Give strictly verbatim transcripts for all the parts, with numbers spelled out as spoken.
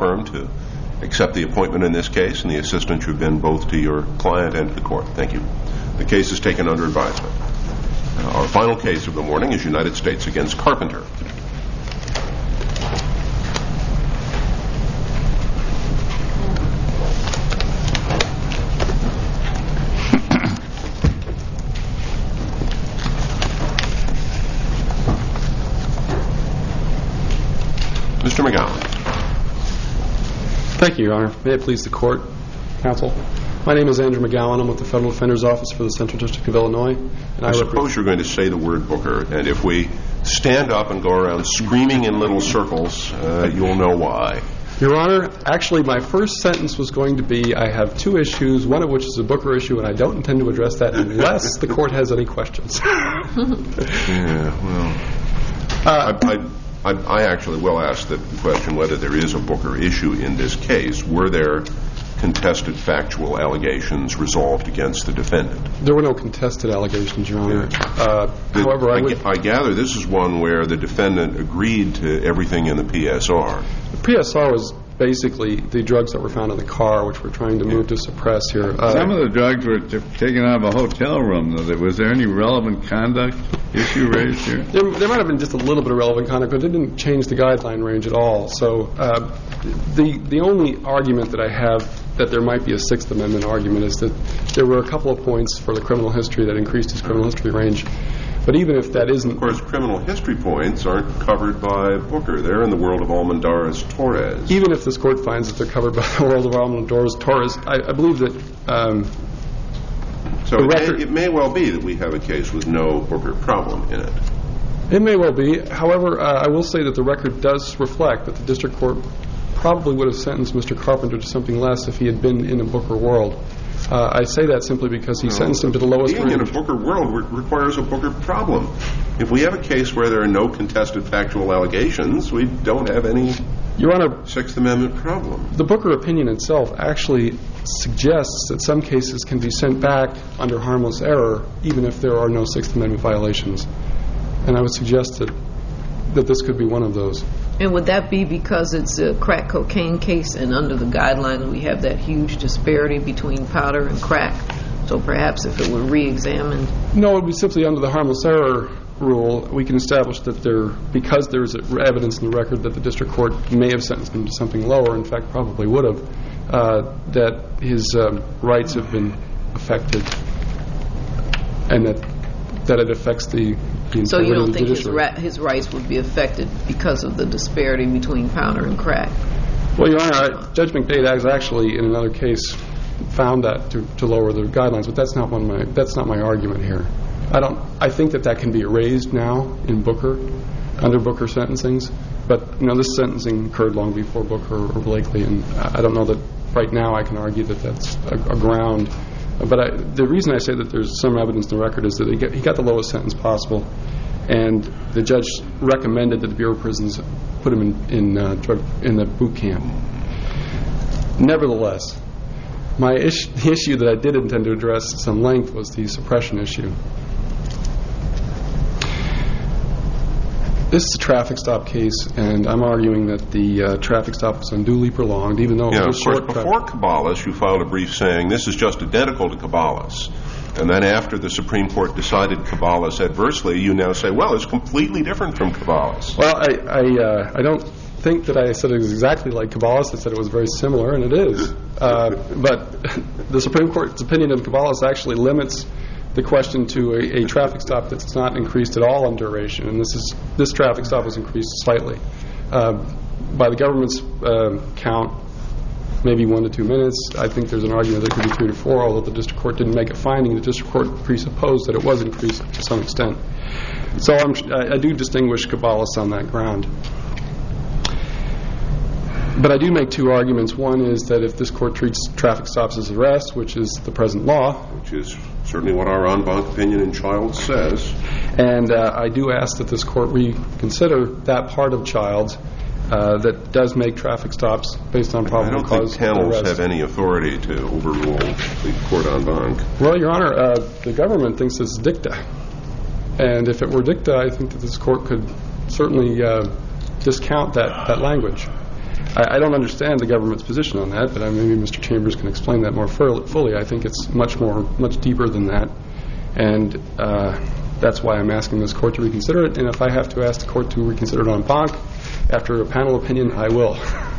firm to accept the appointment in this case and the assistance you've been both to your client and to the court. Thank you. The case is taken under advisement. Our final case of the morning is United States against Carpenter. Mister McGowan. Thank you, Your Honor. May it please the court, counsel. My name is Andrew McGowan. I'm with the Federal Defender's Office for the Central District of Illinois. And I, I suppose you're going to say the word Booker, and if we stand up and go around screaming in little circles, uh, you'll know why. Your Honor, actually my first sentence was going to be, I have two issues, one of which is a Booker issue, and I don't intend to address that unless the court has any questions. Yeah, well, uh, I, I, I, I actually will ask the question whether there is a Booker issue in this case. Were there contested factual allegations resolved against the defendant? There were no contested allegations, Your Honor. Uh, the, however, I, I, would, I gather this is one where the defendant agreed to everything in the P S R. The P S R was basically the drugs that were found in the car, which we're trying to move to suppress here. Uh, Some of the drugs were t- taken out of a hotel room, though. Was there any relevant conduct issue raised here? There, there might have been just a little bit of relevant conduct, but it didn't change the guideline range at all. So uh, the the only argument that I have that there might be a Sixth Amendment argument is that there were a couple of points for the criminal history that increased his criminal history range. But even if that isn't... Of course, criminal history points aren't covered by Booker. They're in the world of Almendarez-Torres. Even if this court finds that they're covered by the world of Almendarez-Torres, I, I believe that... Um, so it, record, may, it may well be that we have a case with no Booker problem in it. It may well be. However, uh, I will say that the record does reflect that the district court probably would have sentenced Mister Carpenter to something less if he had been in a Booker world. Uh, I say that simply because he no, sentenced him to the lowest being range. Being in a Booker world re- requires a Booker problem. If we have a case where there are no contested factual allegations, we don't have any Your Honor, Sixth Amendment problem. The Booker opinion itself actually suggests that some cases can be sent back under harmless error even if there are no Sixth Amendment violations. And I would suggest that, that this could be one of those. And would that be because it's a crack cocaine case and under the guidelines we have that huge disparity between powder and crack? So perhaps if it were re-examined? No, it would be simply under the harmless error rule. We can establish that there, because there is evidence in the record that the district court may have sentenced him to something lower, in fact probably would have, uh, that his um, rights have been affected and that that it affects the So you don't think his, ra- his rights would be affected because of the disparity between powder and crack? Well, Your Honor, Judge McDade has actually, in another case, found that to, to lower the guidelines, but that's not one of my that's not my argument here. I don't. I think that that can be erased now in Booker, under Booker sentencings, but you know this sentencing occurred long before Booker or Blakely, and I don't know that right now I can argue that that's a, a ground. But I, the reason I say that there's some evidence in the record is that he got, he got the lowest sentence possible, and the judge recommended that the Bureau of Prisons put him in in, uh, drug, in the boot camp. Nevertheless, my ish, the issue that I did intend to address at some length was the suppression issue. This is a traffic stop case, and I'm arguing that the uh, traffic stop was unduly prolonged, even though it yeah, was a short course, before Caballos, you filed a brief saying this is just identical to Caballos. And then after the Supreme Court decided Caballos adversely, you now say, well, it's completely different from Caballos. Well, I I, uh, I don't think that I said it was exactly like Caballos. I said it was very similar, and it is. Uh, but the Supreme Court's opinion of Caballos actually limits the question to a, a traffic stop that's not increased at all in duration, and this is this traffic stop was increased slightly. Uh, by the government's uh, count, maybe one to two minutes. I think there's an argument that it could be three to four, although the district court didn't make a finding. The district court presupposed that it was increased to some extent. So I'm, I, I do distinguish Caballos on that ground. But I do make two arguments. One is that if this court treats traffic stops as arrests, which is the present law, which is certainly what our en banc opinion in Childs says, and uh, I do ask that this court reconsider that part of Childs uh, that does make traffic stops based on probable cause. I don't think panels have any authority to overrule the court en banc. Well, Your Honor, uh, the government thinks this is dicta, and if it were dicta, I think that this court could certainly uh, discount that, that language. I, I don't understand the government's position on that, but I, maybe Mister Chambers can explain that more fully. I think it's much more, much deeper than that, and uh, that's why I'm asking this court to reconsider it. And if I have to ask the court to reconsider it en banc after a panel opinion, I will.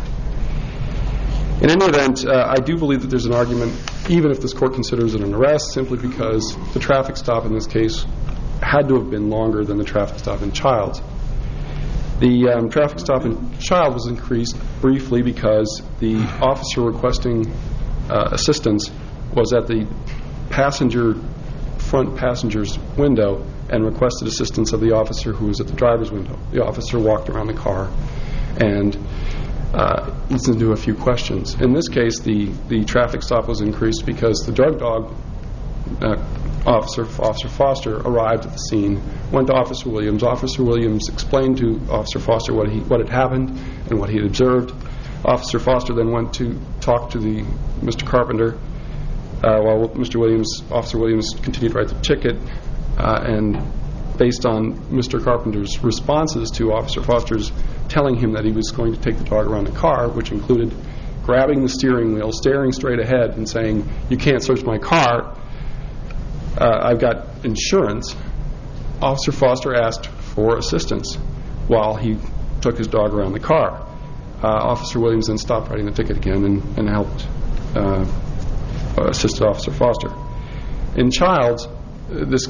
In any event, uh, I do believe that there's an argument, even if this court considers it an arrest, simply because the traffic stop in this case had to have been longer than the traffic stop in Childs. The um, traffic stop in Child was increased briefly because the officer requesting uh, assistance was at the passenger front passenger's window and requested assistance of the officer who was at the driver's window. The officer walked around the car and uh, listened to a few questions. In this case, the, the traffic stop was increased because the drug dog uh, officer, Officer Foster, arrived at the scene, went to Officer Williams. Officer Williams explained to Officer Foster what he what had happened and what he had observed. Officer Foster then went to talk to the Mister Carpenter, uh, while Mister Williams, Officer Williams continued to write the ticket, uh, and based on Mister Carpenter's responses to Officer Foster's telling him that he was going to take the dog around the car, which included grabbing the steering wheel, staring straight ahead, and saying, "You can't search my car. Uh, I've got insurance." Officer Foster asked for assistance while he took his dog around the car. Uh, Officer Williams then stopped writing the ticket again and, and helped uh, assist Officer Foster. In Childs, uh, this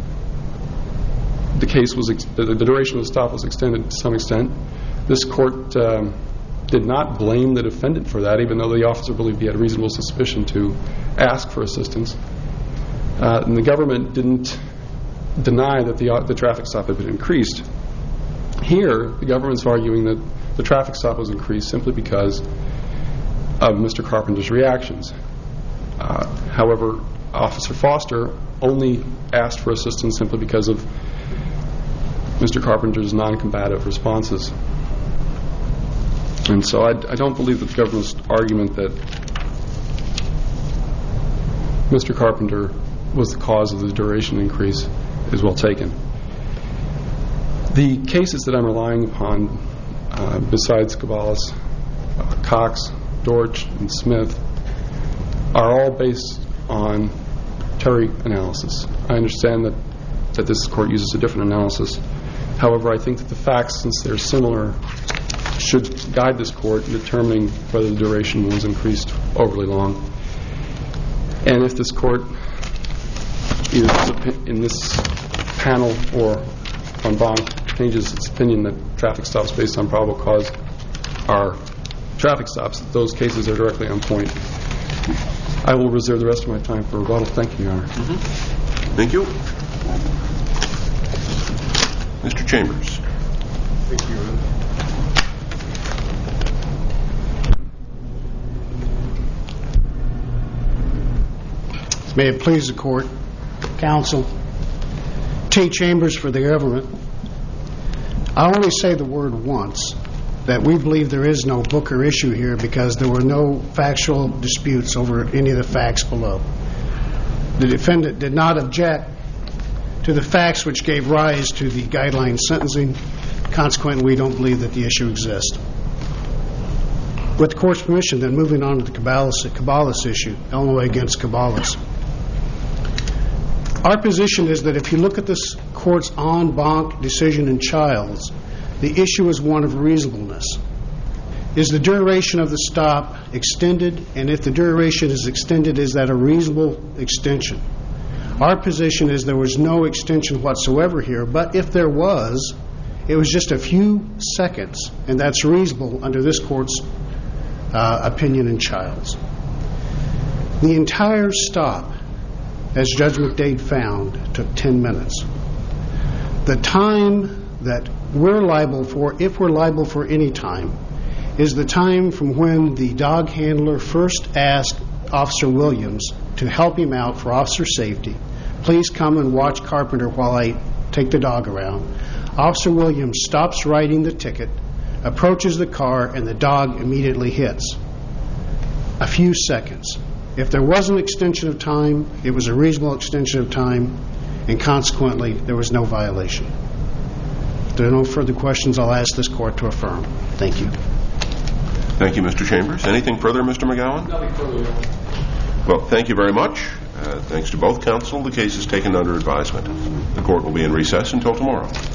the case was ex the, the duration of the stop was extended to some extent. This court um, did not blame the defendant for that, even though the officer believed he had reasonable suspicion to ask for assistance. Uh, and the government didn't deny that the, uh, the traffic stop had been increased. Here, the government's arguing that the traffic stop was increased simply because of Mister Carpenter's reactions. Uh, however, Officer Foster only asked for assistance simply because of Mister Carpenter's non-combative responses. And so I, I don't believe that the government's argument that Mister Carpenter was the cause of the duration increase is well taken. The cases that I'm relying upon, uh, besides Caballas, uh, Cox, Dorch, and Smith, are all based on Terry analysis. I understand that, that this court uses a different analysis. However, I think that the facts, since they're similar, should guide this court in determining whether the duration was increased overly long. And if this court, either in this panel or en banc, changes its opinion that traffic stops based on probable cause are traffic stops, that those cases are directly on point, I will reserve the rest of my time for rebuttal. Thank you, Your Honor. Mm-hmm. Thank you. Mister Chambers. Thank you, Your Honor. May it please the court, counsel, T. Chambers for the government. I only say the word once, that we believe there is no Booker issue here because there were no factual disputes over any of the facts below. The defendant did not object to the facts which gave rise to the guideline sentencing. Consequently, we don't believe that the issue exists. With the court's permission, then moving on to the Caballas, Caballas issue, Illinois against Caballas. Our position is that if you look at this court's en banc decision in Childs, the issue is one of reasonableness. Is the duration of the stop extended? And if the duration is extended, is that a reasonable extension? Our position is there was no extension whatsoever here, but if there was, it was just a few seconds, and that's reasonable under this court's uh, opinion in Childs. The entire stop, as Judge McDade found, took ten minutes. The time that we're liable for, if we're liable for any time, is the time from when the dog handler first asked Officer Williams to help him out for officer safety. Please come and watch Carpenter while I take the dog around. Officer Williams stops writing the ticket, approaches the car, and the dog immediately hits. A few seconds. If there was an extension of time, it was a reasonable extension of time, and consequently, there was no violation. If there are no further questions, I'll ask this court to affirm. Thank you. Thank you, Mister Chambers. Anything further, Mister McGowan? Nothing further. Well, thank you very much. Uh, thanks to both counsel. The case is taken under advisement. The court will be in recess until tomorrow.